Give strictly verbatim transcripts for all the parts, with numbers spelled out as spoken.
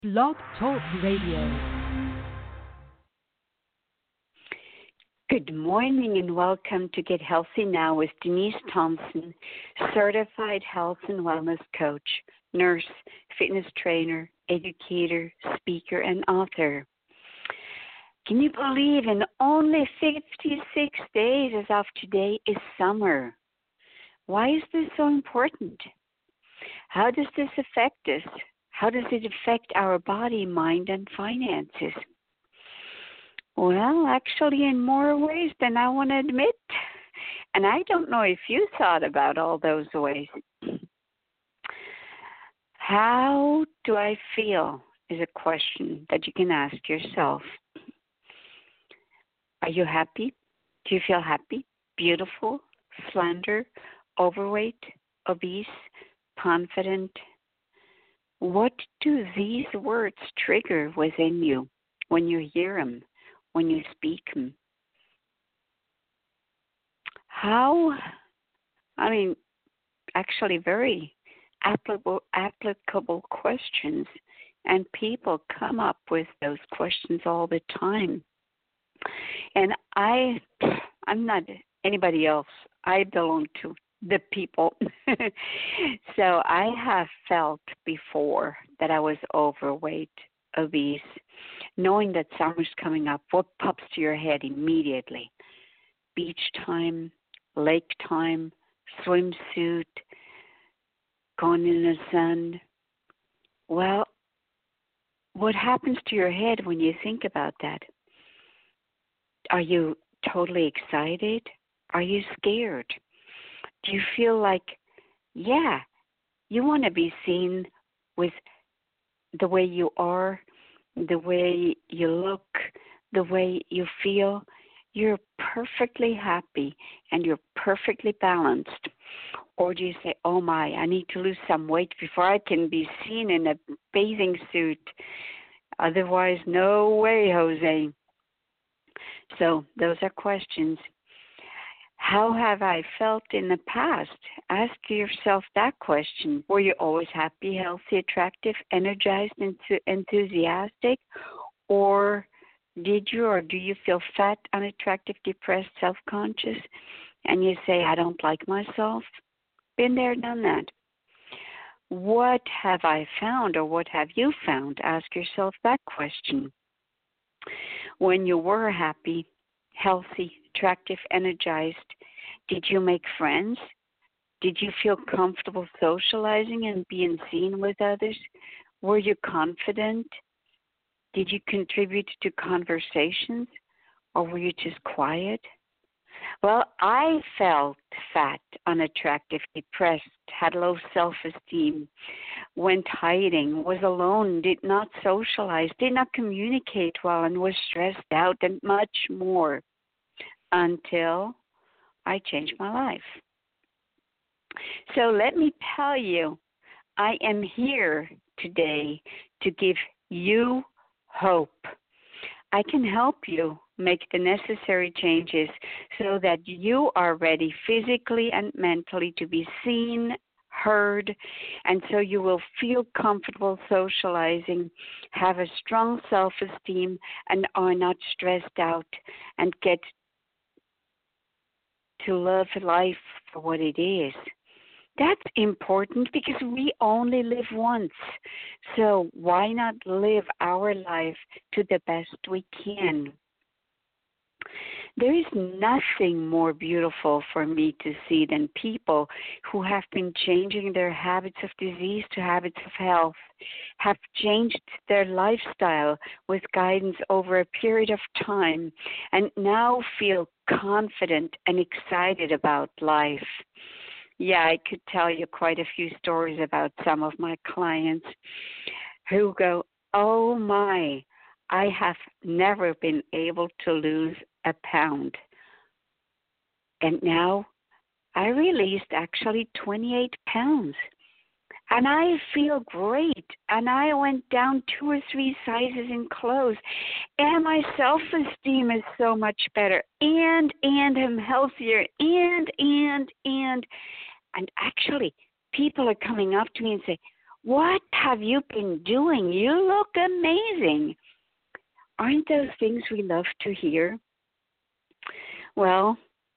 Blog Talk Radio. Good morning and welcome to Get Healthy Now with Denise Thompson, certified health and wellness coach, nurse, fitness trainer, educator, speaker, and author. Can you believe in only fifty-six days as of today is summer? Why is this so important? How does this affect us? How does it affect our body, mind, and finances? Well, actually, in more ways than I want to admit. And I don't know if you thought about all those ways. How do I feel is a question that you can ask yourself. Are you happy? Do you feel happy, beautiful, slender, overweight, obese, confident? What do these words trigger within you when you hear them, when you speak them? How, I mean, actually very applicable, applicable questions, and people come up with those questions all the time. And I, I'm not anybody else. I belong to the people. So I have felt before that I was overweight, obese, knowing that summer's coming up. What pops to your head immediately? Beach time, lake time, swimsuit, going in the sun. Well, what happens to your head when you think about that? Are you totally excited? Are you scared? Do you feel like, yeah, you want to be seen with the way you are, the way you look, the way you feel? You're perfectly happy and you're perfectly balanced. Or do you say, oh my, I need to lose some weight before I can be seen in a bathing suit? Otherwise, no way, Jose. So those are questions. How have I felt in the past? Ask yourself that question. Were you always happy, healthy, attractive, energized, and enthusiastic? Or did you or do you feel fat, unattractive, depressed, self-conscious? And you say, I don't like myself? Been there, done that. What have I found or what have you found? Ask yourself that question. When you were happy, healthy, attractive, energized, did you make friends? Did you feel comfortable socializing and being seen with others? Were you confident? Did you contribute to conversations, or were you just quiet? Well, I felt fat, unattractive, depressed, had low self-esteem, went hiding, was alone, did not socialize, did not communicate well, and was stressed out, and much more, until I changed my life. So let me tell you, I am here today to give you hope. I can help you make the necessary changes so that you are ready physically and mentally to be seen, heard, and so you will feel comfortable socializing, have a strong self-esteem, and are not stressed out, and get to love life for what it is. That's important because we only live once. So why not live our life to the best we can? There is nothing more beautiful for me to see than people who have been changing their habits of disease to habits of health, have changed their lifestyle with guidance over a period of time, and now feel confident and excited about life. Yeah, I could tell you quite a few stories about some of my clients who go, oh my, I have never been able to lose a pound. And now I released actually twenty-eight pounds. And I feel great. And I went down two or three sizes in clothes. And my self-esteem is so much better. And, and I'm healthier. And, and, and. And actually, people are coming up to me and say, What have you been doing? You look amazing. Aren't those things we love to hear? Well,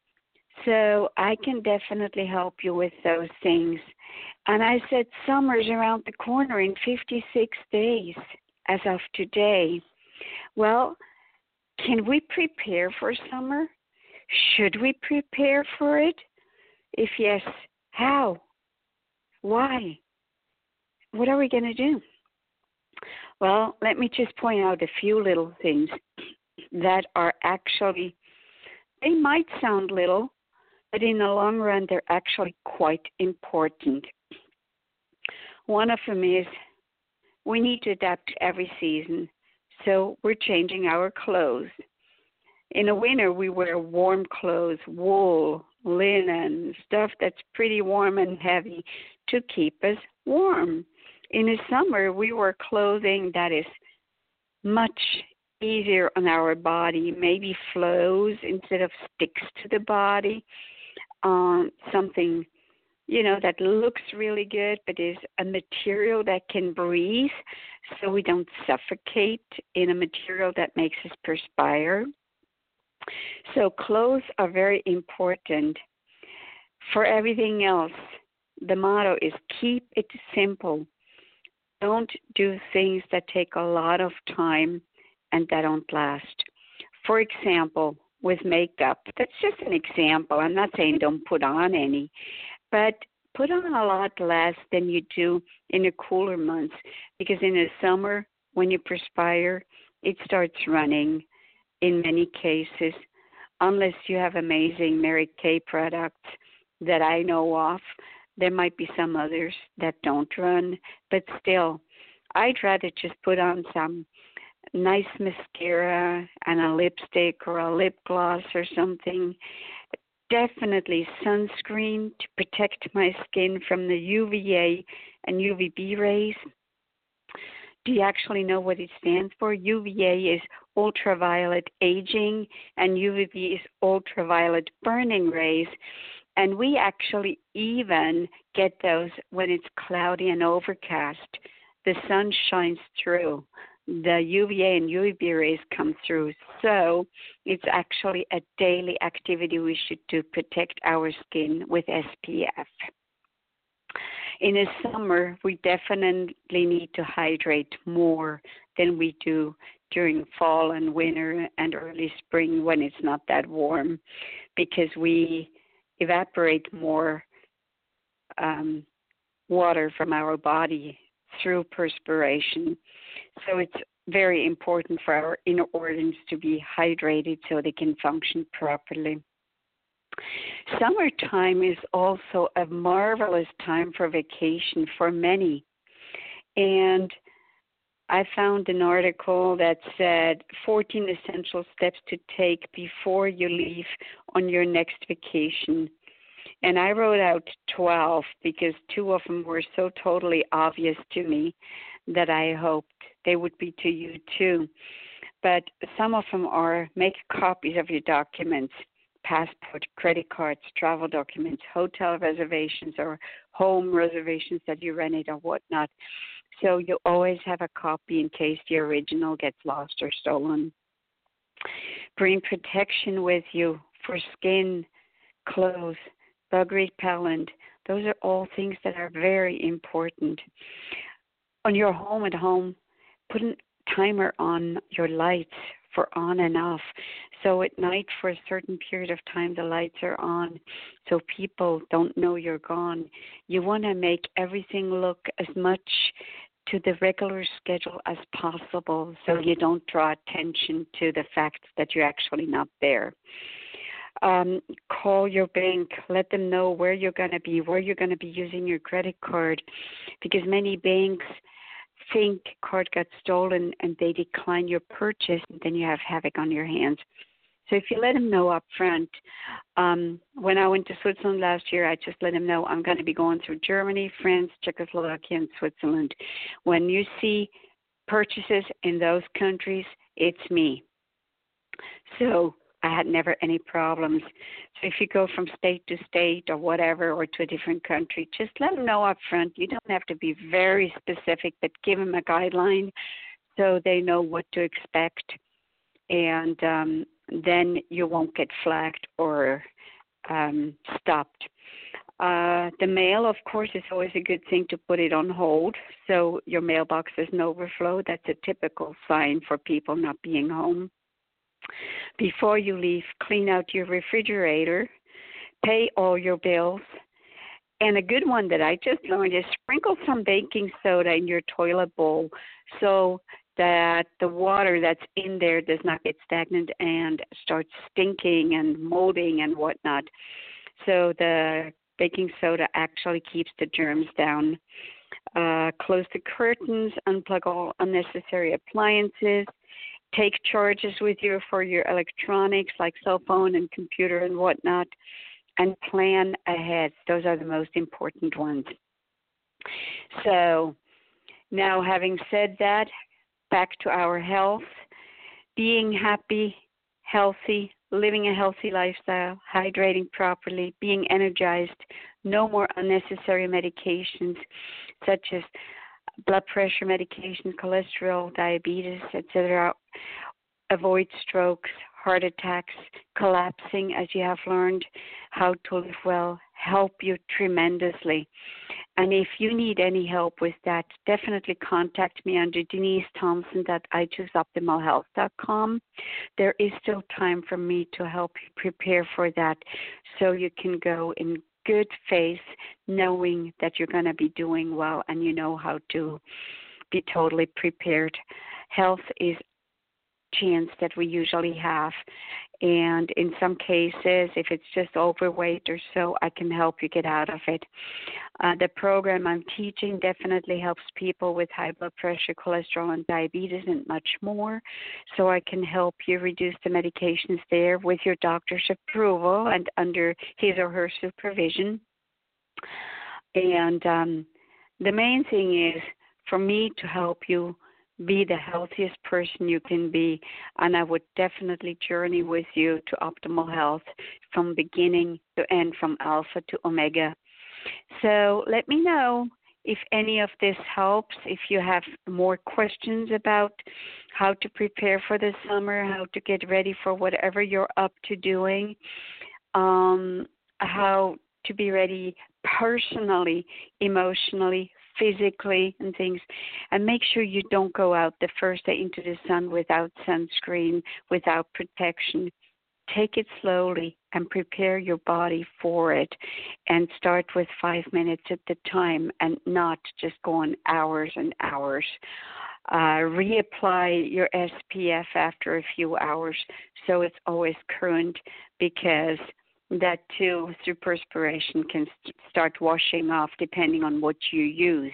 so I can definitely help you with those things. And I said summer's around the corner in fifty-six days as of today. Well, can we prepare for summer? Should we prepare for it? If yes, how? Why? What are we going to do? Well, let me just point out a few little things that are actually, they might sound little, but in the long run, they're actually quite important. One of them is we need to adapt to every season, so we're changing our clothes. In the winter, we wear warm clothes, wool, linen, stuff that's pretty warm and heavy to keep us warm. In the summer, we wear clothing that is much easier on our body, maybe flows instead of sticks to the body, um, something, you know, that looks really good, but is a material that can breathe so we don't suffocate in a material that makes us perspire. So clothes are very important. For everything else, the motto is keep it simple. Don't do things that take a lot of time and that don't last. For example, with makeup, that's just an example. I'm not saying don't put on any, but put on a lot less than you do in the cooler months, because in the summer, when you perspire, it starts running in many cases, unless you have amazing Mary Kay products that I know of. There might be some others that don't run, but still, I'd rather just put on some nice mascara and a lipstick or a lip gloss or something. Definitely sunscreen to protect my skin from the U V A and U V B rays. Do you actually know what it stands for? U V A is ultraviolet aging, and U V B is ultraviolet burning rays. And we actually even get those when it's cloudy and overcast. The sun shines through. The U V A and U V B rays come through. So it's actually a daily activity we should do to protect our skin with S P F. In the summer, we definitely need to hydrate more than we do during fall and winter and early spring when it's not that warm, because we evaporate more um, water from our body through perspiration. So it's very important for our inner organs to be hydrated so they can function properly. Summertime is also a marvelous time for vacation for many. And I found an article that said fourteen essential steps to take before you leave on your next vacation. And I wrote out twelve because two of them were so totally obvious to me that I hoped they would be to you too. But some of them are: make copies of your documents, passport, credit cards, travel documents, hotel reservations or home reservations that you rented or whatnot. So you always have a copy in case the original gets lost or stolen. Bring protection with you for skin, clothes, bug repellent. Those are all things that are very important. On your home at home, put a timer on your lights for on and off. So at night for a certain period of time, the lights are on so people don't know you're gone. You want to make everything look as much to the regular schedule as possible so you don't draw attention to the fact that you're actually not there. Um, call your bank, let them know where you're going to be, where you're going to be using your credit card, because many banks think card got stolen and they decline your purchase, and then you have havoc on your hands. So if you let them know up front, um, when I went to Switzerland last year, I just let them know I'm going to be going through Germany, France, Czechoslovakia, and Switzerland. When you see purchases in those countries, it's me. So I had never any problems. So if you go from state to state or whatever, or to a different country, just let them know up front. You don't have to be very specific, but give them a guideline so they know what to expect. And um, then you won't get flagged or um, stopped. Uh, the mail, of course, is always a good thing to put it on hold so your mailbox doesn't overflow. That's a typical sign for people not being home. Before you leave, clean out your refrigerator, pay all your bills. And a good one that I just learned is sprinkle some baking soda in your toilet bowl so that the water that's in there does not get stagnant and start stinking and molding and whatnot. So the baking soda actually keeps the germs down. Uh, close the curtains, unplug all unnecessary appliances, take charges with you for your electronics like cell phone and computer and whatnot, and plan ahead. Those are the most important ones. So now, having said that, back to our health. Being happy, healthy, living a healthy lifestyle, hydrating properly, being energized, no more unnecessary medications such as blood pressure medication, cholesterol, diabetes, et cetera. Avoid strokes, heart attacks, collapsing, as you have learned how to live well, help you tremendously. And if you need any help with that, definitely contact me under Denise Thompson at I choose optimal health dot com. There is still time for me to help you prepare for that so you can go in good faith knowing that you're going to be doing well and you know how to be totally prepared. Health is chance that we usually have, and in some cases, if it's just overweight or so, I can help you get out of it. Uh, the program I'm teaching definitely helps people with high blood pressure, cholesterol, and diabetes, and much more, so I can help you reduce the medications there with your doctor's approval and under his or her supervision. And um, the main thing is for me to help you be the healthiest person you can be, and I would definitely journey with you to optimal health from beginning to end, from alpha to omega. So let me know if any of this helps, if you have more questions about how to prepare for the summer, how to get ready for whatever you're up to doing, um, how to be ready personally, emotionally, physically and things, and make sure you don't go out the first day into the sun without sunscreen, without protection. Take it slowly and prepare your body for it, and start with five minutes at the time and not just go on hours and hours. Uh, reapply your S P F after a few hours so it's always current, because that too, through perspiration, can st- start washing off depending on what you use.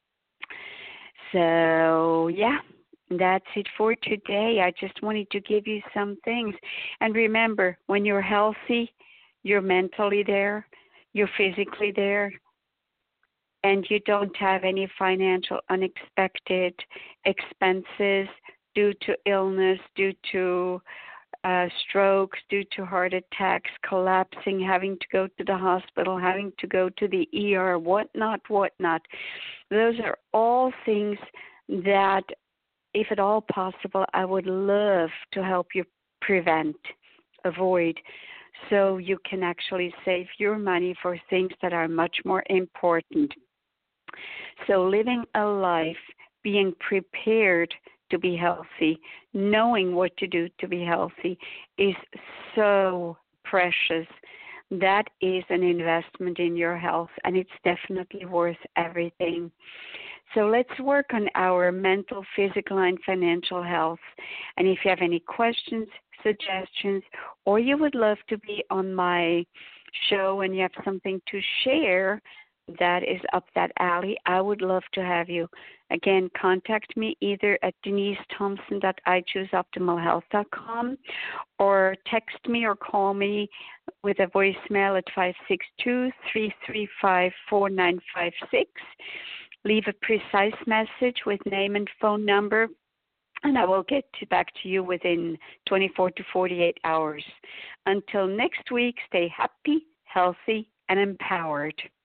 So, yeah, that's it for today. I just wanted to give you some things. And remember, when you're healthy, you're mentally there, you're physically there, and you don't have any financial unexpected expenses due to illness, due to Uh, strokes, due to heart attacks, collapsing, having to go to the hospital, having to go to the E R, whatnot, whatnot. Those are all things that, if at all possible, I would love to help you prevent, avoid, so you can actually save your money for things that are much more important. So living a life, being prepared to be healthy, knowing what to do to be healthy is so precious. That is an investment in your health, and it's definitely worth everything. So let's work on our mental, physical, and financial health. And if you have any questions, suggestions, or you would love to be on my show and you have something to share that is up that alley, I would love to have you. Again, contact me either at Denise Thompson at I choose optimal health dot com, or text me or call me with a voicemail at five six two, three three five, four nine five six. Leave a precise message with name and phone number and I will get to back to you within twenty-four to forty-eight hours. Until next week, stay happy, healthy, and empowered.